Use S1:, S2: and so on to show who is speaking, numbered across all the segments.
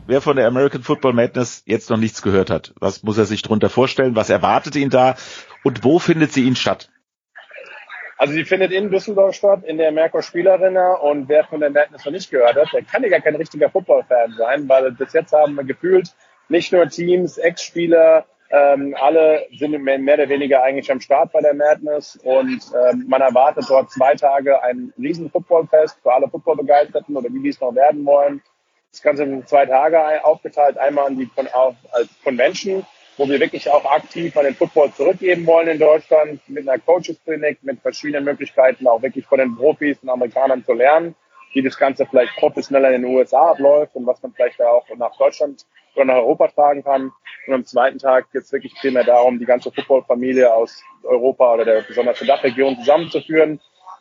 S1: wer von der American Football Madness jetzt noch nichts gehört hat, was muss er sich darunter vorstellen? Was erwartet ihn da? Und wo findet sie ihn statt?
S2: Also sie findet in Düsseldorf statt, in der Merkur Spielarena. Und wer von der Madness noch nicht gehört hat, der kann ja gar kein richtiger Football-Fan sein, weil bis jetzt haben wir gefühlt nicht nur Teams, Ex-Spieler, alle sind mehr oder weniger eigentlich am Start bei der Madness. Und man erwartet dort 2 Tage ein riesen Footballfest für alle Football-Begeisterten oder die es noch werden wollen. Das Ganze in 2 Tage aufgeteilt, einmal als Convention, wo wir wirklich auch aktiv an den Football zurückgeben wollen in Deutschland, mit einer Coaches-Klinik, mit verschiedenen Möglichkeiten, auch wirklich von den Profis und Amerikanern zu lernen, wie das Ganze vielleicht professioneller in den USA abläuft und was man vielleicht auch nach Deutschland oder nach Europa tragen kann. Und am zweiten Tag geht es wirklich primär darum, die ganze Football-Familie aus Europa oder der besonders der Dachregion zusammenzuführen.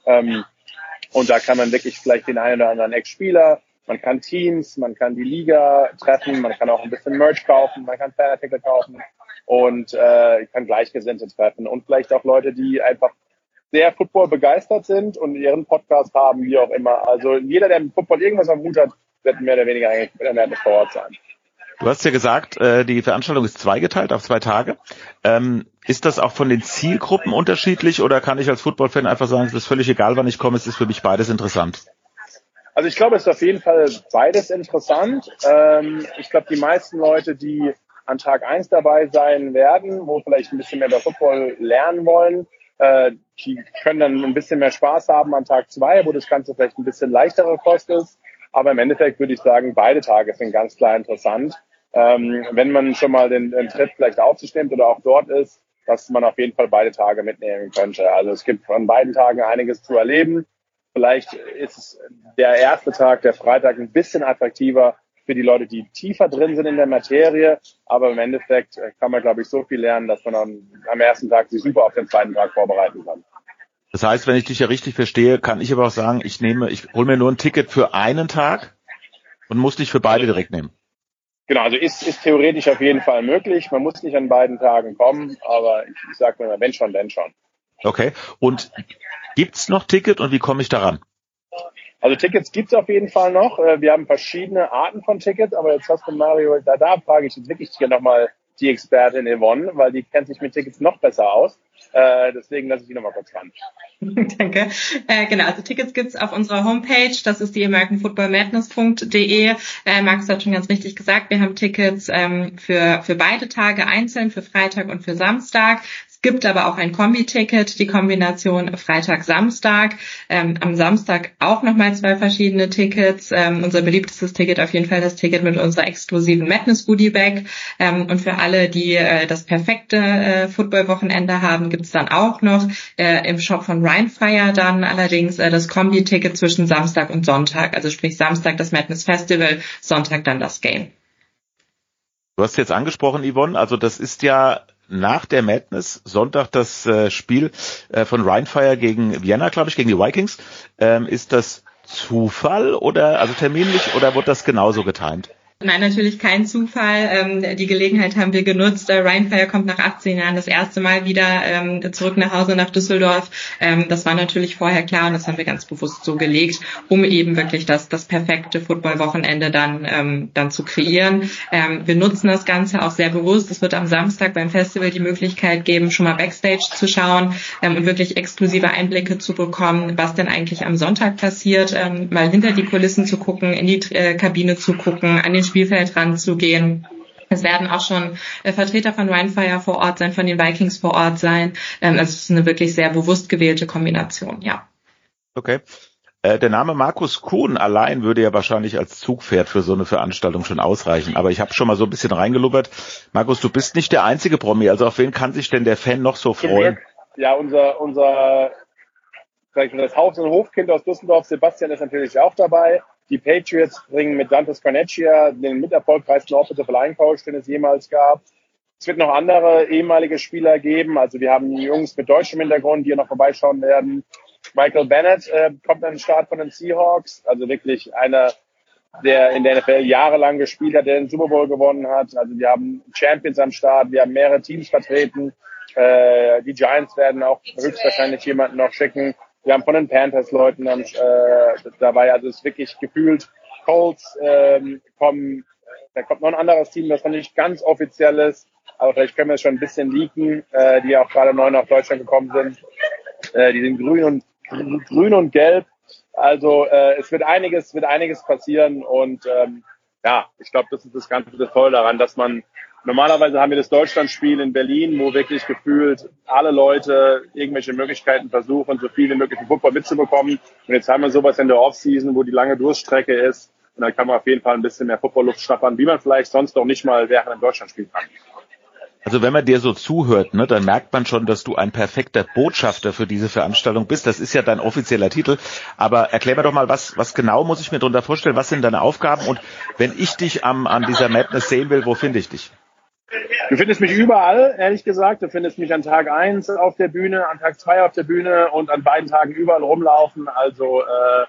S2: Und da kann man wirklich vielleicht den einen oder anderen Ex-Spieler, man kann Teams, man kann die Liga treffen, man kann auch ein bisschen Merch kaufen, man kann Fanartikel kaufen und kann Gleichgesinnte treffen und vielleicht auch Leute, die einfach sehr Football begeistert sind und ihren Podcast haben, wie auch immer. Also jeder, der mit Football irgendwas am Hut hat, wird mehr oder weniger eigentlich mit der Madness vor Ort sein.
S1: Du hast ja gesagt, die Veranstaltung ist zweigeteilt auf 2 Tage. Ist das auch von den Zielgruppen unterschiedlich oder kann ich als Football-Fan einfach sagen, es ist völlig egal, wann ich komme, es ist für mich beides interessant?
S2: Also ich glaube, es ist auf jeden Fall beides interessant. Ich glaube, die meisten Leute, die an Tag 1 dabei sein werden, wo vielleicht ein bisschen mehr über Football lernen wollen, die können dann ein bisschen mehr Spaß haben an Tag 2, wo das Ganze vielleicht ein bisschen leichtere Kost ist. Aber im Endeffekt würde ich sagen, beide Tage sind ganz klar interessant. Wenn man schon mal den Trip vielleicht auf sich nimmt oder auch dort ist, dass man auf jeden Fall beide Tage mitnehmen könnte. Also es gibt an beiden Tagen einiges zu erleben. Vielleicht ist der erste Tag, der Freitag, ein bisschen attraktiver für die Leute, die tiefer drin sind in der Materie. Aber im Endeffekt kann man, glaube ich, so viel lernen, dass man am ersten Tag sich super auf den zweiten Tag vorbereiten kann.
S1: Das heißt, wenn ich dich ja richtig verstehe, kann ich aber auch sagen, ich hole mir nur ein Ticket für einen Tag und muss nicht für beide direkt nehmen.
S2: Genau, also ist theoretisch auf jeden Fall möglich. Man muss nicht an beiden Tagen kommen, aber ich sage mir, wenn schon, denn schon.
S1: Okay, und gibt's noch Ticket und wie komme ich daran?
S2: Also Tickets gibt's auf jeden Fall noch. Wir haben verschiedene Arten von Tickets, aber jetzt hast du Mario, da frage ich jetzt wirklich hier nochmal die Expertin Yvonne, weil die kennt sich mit Tickets noch besser aus. Deswegen lasse ich die nochmal kurz ran.
S3: Danke. Genau, also Tickets gibt's auf unserer Homepage. Das ist die americanfootballmadness.de. Markus hat schon ganz richtig gesagt, wir haben Tickets für beide Tage einzeln, für Freitag und für Samstag. Es gibt aber auch ein Kombi-Ticket, die Kombination Freitag-Samstag. Am Samstag auch nochmal 2 verschiedene Tickets. Unser beliebtestes Ticket auf jeden Fall das Ticket mit unserer exklusiven Madness-Goodie-Bag. Und für alle, die das perfekte Football-Wochenende haben, gibt's dann auch noch im Shop von Rhinefire dann allerdings das Kombi-Ticket zwischen Samstag und Sonntag. Also sprich Samstag das Madness Festival, Sonntag dann das Game.
S1: Du hast jetzt angesprochen, Yvonne, also das ist ja nach der Madness, Sonntag das Spiel von Rhinefire gegen Vienna, glaube ich, gegen die Vikings. Ist das Zufall oder also terminlich oder wird das genauso getimt?
S3: Nein, natürlich kein Zufall. Die Gelegenheit haben wir genutzt. Rhinefire kommt nach 18 Jahren das erste Mal wieder zurück nach Hause nach Düsseldorf. Das war natürlich vorher klar und das haben wir ganz bewusst so gelegt, um eben wirklich das perfekte Football-Wochenende dann zu kreieren. Wir nutzen das Ganze auch sehr bewusst. Es wird am Samstag beim Festival die Möglichkeit geben, schon mal Backstage zu schauen und wirklich exklusive Einblicke zu bekommen, was denn eigentlich am Sonntag passiert, mal hinter die Kulissen zu gucken, in die Kabine zu gucken, an den Spielfeld ranzugehen. Es werden auch schon Vertreter von Rhinefire vor Ort sein, von den Vikings vor Ort sein. Also es ist eine wirklich sehr bewusst gewählte Kombination, ja.
S1: Okay. Der Name Markus Kuhn allein würde ja wahrscheinlich als Zugpferd für so eine Veranstaltung schon ausreichen. Aber ich habe schon mal so ein bisschen reingelubbert. Markus, du bist nicht der einzige Promi. Also auf wen kann sich denn der Fan noch so freuen?
S2: Ja, unser das Haus- und Hofkind aus Düsseldorf, Sebastian, ist natürlich auch dabei. Die Patriots bringen mit Dante Scarnecchia den miterfolgreichsten Offensive Line Coach, den es jemals gab. Es wird noch andere ehemalige Spieler geben. Also wir haben Jungs mit deutschem Hintergrund, die hier noch vorbeischauen werden. Michael Bennett kommt an den Start von den Seahawks. Also wirklich einer, der in der NFL jahrelang gespielt hat, der den Super Bowl gewonnen hat. Also wir haben Champions am Start. Wir haben mehrere Teams vertreten. Die Giants werden auch höchstwahrscheinlich jemanden noch schicken. Wir haben von den Panthers Leuten dabei, also es ist wirklich gefühlt. Colts kommen Da kommt noch ein anderes Team, das noch nicht ganz offiziell ist, aber vielleicht können wir es schon ein bisschen leaken, die auch gerade neu nach Deutschland gekommen sind. Die sind grün und gelb. Also es wird einiges passieren und ich glaube, das ist das Ganze das Tolle daran, dass man normalerweise haben wir das Deutschlandspiel in Berlin, wo wirklich gefühlt alle Leute irgendwelche Möglichkeiten versuchen, so viel wie möglich im Football mitzubekommen. Und jetzt haben wir sowas in der Offseason, wo die lange Durststrecke ist. Und dann kann man auf jeden Fall ein bisschen mehr Footballluft schnappern, wie man vielleicht sonst auch nicht mal während einem Deutschlandspiel kann.
S1: Also wenn man dir so zuhört, ne, dann merkt man schon, dass du ein perfekter Botschafter für diese Veranstaltung bist. Das ist ja dein offizieller Titel. Aber erklär mir doch mal, was genau muss ich mir darunter vorstellen? Was sind deine Aufgaben? Und wenn ich dich an dieser Madness sehen will, wo finde ich dich?
S2: Du findest mich überall, ehrlich gesagt. Du findest mich an Tag 1 auf der Bühne, an Tag 2 auf der Bühne und an beiden Tagen überall rumlaufen. Also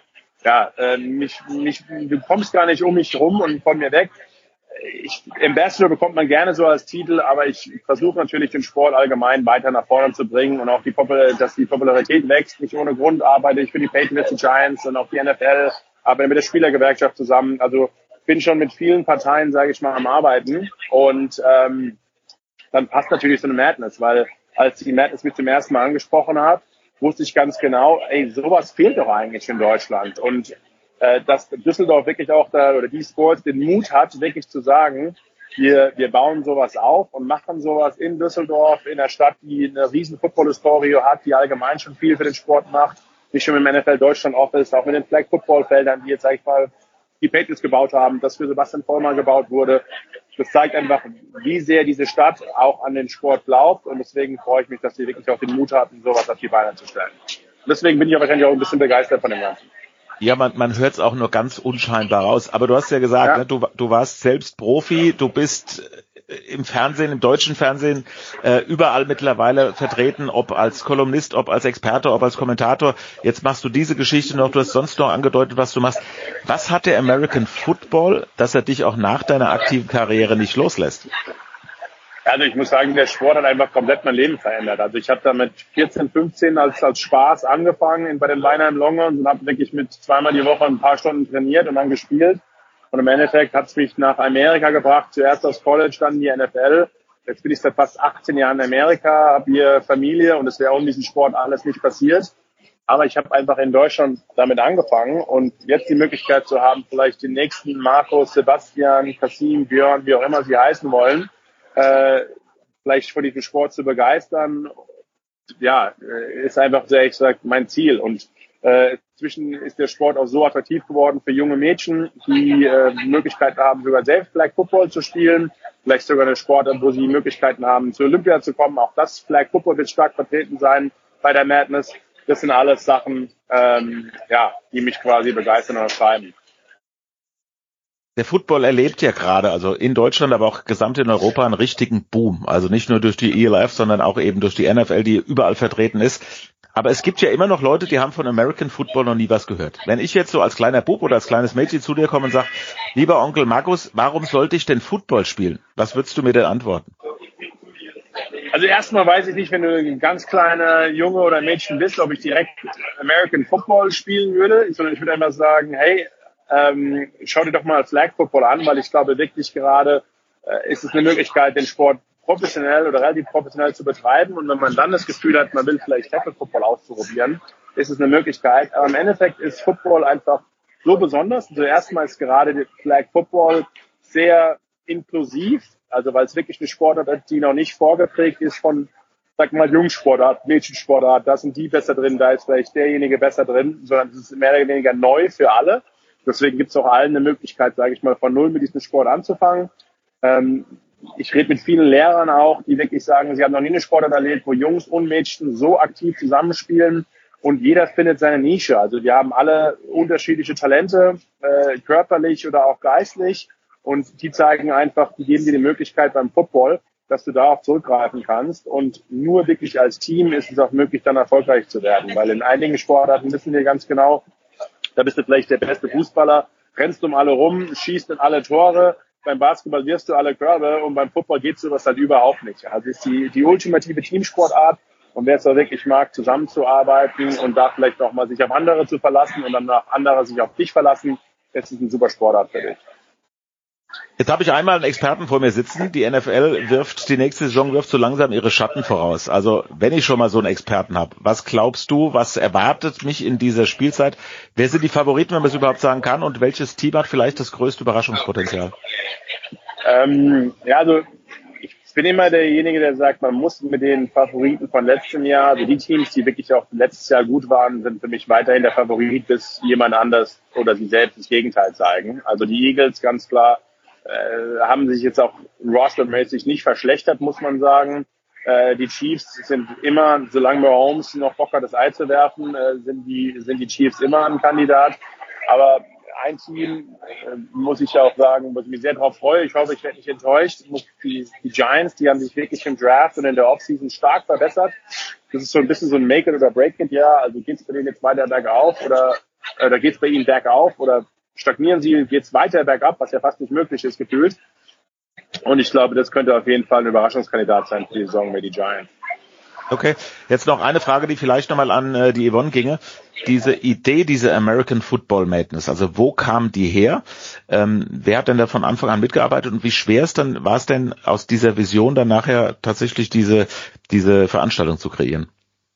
S2: du kommst gar nicht um mich rum und von mir weg. Ambassador bekommt man gerne so als Titel, aber ich versuche natürlich den Sport allgemein weiter nach vorne zu bringen und auch dass die Popularität wächst. Nicht ohne Grund arbeite ich für die Patriots, die Giants und auch die NFL, arbeite mit der Spielergewerkschaft zusammen. Also bin schon mit vielen Parteien, sage ich mal, am Arbeiten und dann passt natürlich so eine Madness, weil als die Madness mich zum ersten Mal angesprochen hat, wusste ich ganz genau, sowas fehlt doch eigentlich in Deutschland und dass Düsseldorf wirklich auch oder die Sports den Mut hat, wirklich zu sagen, wir bauen sowas auf und machen sowas in Düsseldorf, in der Stadt, die eine riesen Football-Historie hat, die allgemein schon viel für den Sport macht, nicht schon mit dem NFL Deutschland Office, auch mit den Flag-Football-Feldern, die jetzt, sag ich mal, die Patriots gebaut haben, das für Sebastian Vollmer gebaut wurde. Das zeigt einfach, wie sehr diese Stadt auch an den Sport glaubt und deswegen freue ich mich, dass sie wirklich auch den Mut hatten, sowas auf die Beine zu stellen. Und deswegen bin ich ja wahrscheinlich auch ein bisschen begeistert von dem Ganzen.
S1: Ja, man hört es auch nur ganz unscheinbar raus. Aber du hast ja gesagt, ne, du warst selbst Profi, du bist im Fernsehen, im deutschen Fernsehen überall mittlerweile vertreten, ob als Kolumnist, ob als Experte, ob als Kommentator. Jetzt machst du diese Geschichte noch, du hast sonst noch angedeutet, was du machst. Was hat der American Football, dass er dich auch nach deiner aktiven Karriere nicht loslässt?
S2: Also ich muss sagen, der Sport hat einfach komplett mein Leben verändert. Also ich habe da mit 14, 15 als Spaß angefangen bei den Weinheim Longhorns und habe wirklich mit zweimal die Woche ein paar Stunden trainiert und dann gespielt. Und im Endeffekt hat es mich nach Amerika gebracht, zuerst aufs College, dann in die NFL. Jetzt bin ich seit fast 18 Jahren in Amerika, habe hier Familie und es wäre ohne diesen Sport alles nicht passiert. Aber ich habe einfach in Deutschland damit angefangen und jetzt die Möglichkeit zu haben, vielleicht den nächsten Markus, Sebastian, Kasim, Björn, wie auch immer sie heißen wollen, vielleicht von diesem Sport zu begeistern, ist einfach sehr, ich sag, mein Ziel. Und inzwischen ist der Sport auch so attraktiv geworden für junge Mädchen, die Möglichkeiten haben, sogar selbst Flag Football zu spielen, vielleicht sogar eine Sportart, wo sie Möglichkeiten haben, zur Olympia zu kommen. Auch das Flag Football wird stark vertreten sein bei der Madness. Das sind alles Sachen, die mich quasi begeistern oder treiben.
S1: Der Football erlebt ja gerade, also in Deutschland, aber auch gesamt in Europa, einen richtigen Boom. Also nicht nur durch die ELF, sondern auch eben durch die NFL, die überall vertreten ist. Aber es gibt ja immer noch Leute, die haben von American Football noch nie was gehört. Wenn ich jetzt so als kleiner Bub oder als kleines Mädchen zu dir komme und sage, lieber Onkel Markus, warum sollte ich denn Football spielen? Was würdest du mir denn antworten?
S2: Also erstmal weiß ich nicht, wenn du ein ganz kleiner Junge oder Mädchen bist, ob ich direkt American Football spielen würde, sondern ich würde einfach sagen, hey, schau dir doch mal Flag Football an, weil ich glaube wirklich gerade ist es eine Möglichkeit, den Sport professionell oder relativ professionell zu betreiben. Und wenn man dann das Gefühl hat, man will vielleicht Tackle Football auszuprobieren, ist es eine Möglichkeit. Aber im Endeffekt ist Football einfach so besonders. Zuerst mal ist gerade die Flag Football sehr inklusiv, also weil es wirklich eine Sportart ist, die noch nicht vorgeprägt ist von, sag mal, Jungsportart, Mädchensportart, da sind die besser drin, da ist vielleicht derjenige besser drin, sondern es ist mehr oder weniger neu für alle. Deswegen gibt es auch allen eine Möglichkeit, sage ich mal, von null mit diesem Sport anzufangen. Ich rede mit vielen Lehrern auch, die wirklich sagen, sie haben noch nie eine Sportart erlebt, wo Jungs und Mädchen so aktiv zusammenspielen und jeder findet seine Nische. Also wir haben alle unterschiedliche Talente, körperlich oder auch geistlich und die zeigen einfach, die geben dir die Möglichkeit beim Football, dass du darauf zurückgreifen kannst und nur wirklich als Team ist es auch möglich, dann erfolgreich zu werden, weil in einigen Sportarten wissen wir ganz genau, da bist du vielleicht der beste Fußballer, rennst um alle rum, schießt in alle Tore. Beim Basketball wirfst du alle Körbe und beim Football geht sowas halt überhaupt nicht. Also ist die ultimative Teamsportart und wer es da wirklich mag, zusammenzuarbeiten und da vielleicht auch mal sich auf andere zu verlassen und dann nach andere sich auf dich verlassen, das ist eine super Sportart für dich.
S1: Jetzt habe ich einmal einen Experten vor mir sitzen. Die NFL die nächste Saison wirft so langsam ihre Schatten voraus. Also wenn ich schon mal so einen Experten habe, was glaubst du, was erwartet mich in dieser Spielzeit? Wer sind die Favoriten, wenn man es überhaupt sagen kann? Und welches Team hat vielleicht das größte Überraschungspotenzial?
S2: Also ich bin immer derjenige, der sagt, man muss mit den Favoriten von letztem Jahr, also die Teams, die wirklich auch letztes Jahr gut waren, sind für mich weiterhin der Favorit, bis jemand anders oder sie selbst das Gegenteil zeigen. Also die Eagles, ganz klar, haben sich jetzt auch rostermäßig nicht verschlechtert, muss man sagen. Die Chiefs sind immer, solange Mahomes noch Bock hat, das Ei zu werfen, sind die Chiefs immer ein Kandidat. Aber ein Team, muss ich auch sagen, wo ich mich sehr darauf freue. Ich hoffe, ich werde nicht enttäuscht. Die Giants, die haben sich wirklich im Draft und in der Offseason stark verbessert. Das ist so ein bisschen so ein Make it oder break it Jahr. Also geht es bei denen jetzt weiter bergauf oder geht es bei ihnen bergauf oder stagnieren sie, geht es weiter bergab, was ja fast nicht möglich ist, gefühlt. Und ich glaube, das könnte auf jeden Fall ein Überraschungskandidat sein für die Saison mit die Giants.
S1: Okay, jetzt noch eine Frage, die vielleicht nochmal an die Yvonne ginge. Diese Idee, diese American Football Madness, also wo kam die her? Wer hat denn da von Anfang an mitgearbeitet und wie schwer war es denn aus dieser Vision dann nachher tatsächlich diese Veranstaltung zu kreieren?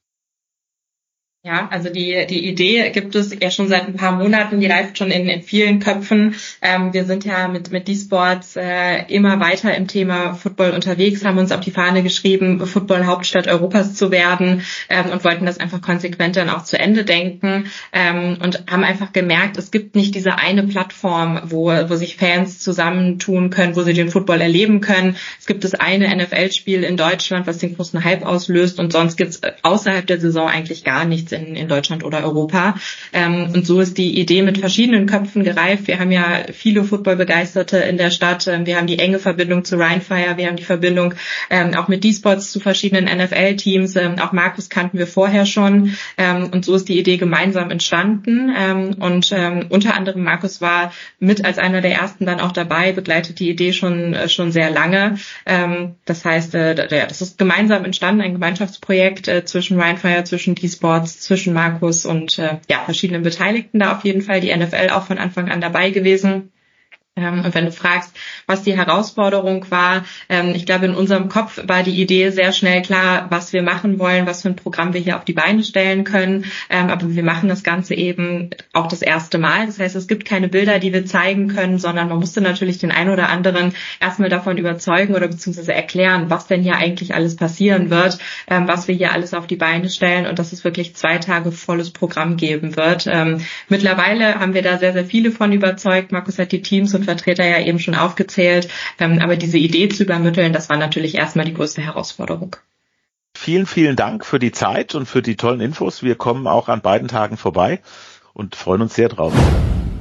S3: Ja, also die Idee gibt es ja schon seit ein paar Monaten, die reift schon in vielen Köpfen. Wir sind ja mit D-Sports immer weiter im Thema Football unterwegs, haben uns auf die Fahne geschrieben, Football-Hauptstadt Europas zu werden und wollten das einfach konsequent dann auch zu Ende denken und haben einfach gemerkt, es gibt nicht diese eine Plattform, wo sich Fans zusammentun können, wo sie den Football erleben können. Es gibt das eine NFL-Spiel in Deutschland, was den großen Hype auslöst und sonst gibt es außerhalb der Saison eigentlich gar nichts in Deutschland oder Europa. Und so ist die Idee mit verschiedenen Köpfen gereift. Wir haben ja viele Football-Begeisterte in der Stadt. Wir haben die enge Verbindung zu Rheinfire. Wir haben die Verbindung auch mit D-Sports zu verschiedenen NFL-Teams. Auch Markus kannten wir vorher schon. Und so ist die Idee gemeinsam entstanden. Und unter anderem Markus war mit als einer der ersten dann auch dabei, begleitet die Idee schon sehr lange. Das heißt, das ist gemeinsam entstanden, ein Gemeinschaftsprojekt zwischen Rheinfire, zwischen D-Sports, zwischen Markus und verschiedenen Beteiligten da auf jeden Fall. Die NFL auch von Anfang an dabei gewesen. Und wenn du fragst, was die Herausforderung war, ich glaube, in unserem Kopf war die Idee sehr schnell klar, was wir machen wollen, was für ein Programm wir hier auf die Beine stellen können. Aber wir machen das Ganze eben auch das erste Mal. Das heißt, es gibt keine Bilder, die wir zeigen können, sondern man musste natürlich den einen oder anderen erstmal davon überzeugen oder beziehungsweise erklären, was denn hier eigentlich alles passieren wird, was wir hier alles auf die Beine stellen und dass es wirklich 2 Tage volles Programm geben wird. Mittlerweile haben wir da sehr, sehr viele von überzeugt. Markus hat die Teams und Vertreter ja eben schon aufgezählt. Aber diese Idee zu übermitteln, das war natürlich erstmal die größte Herausforderung.
S1: Vielen, vielen Dank für die Zeit und für die tollen Infos. Wir kommen auch an beiden Tagen vorbei und freuen uns sehr drauf.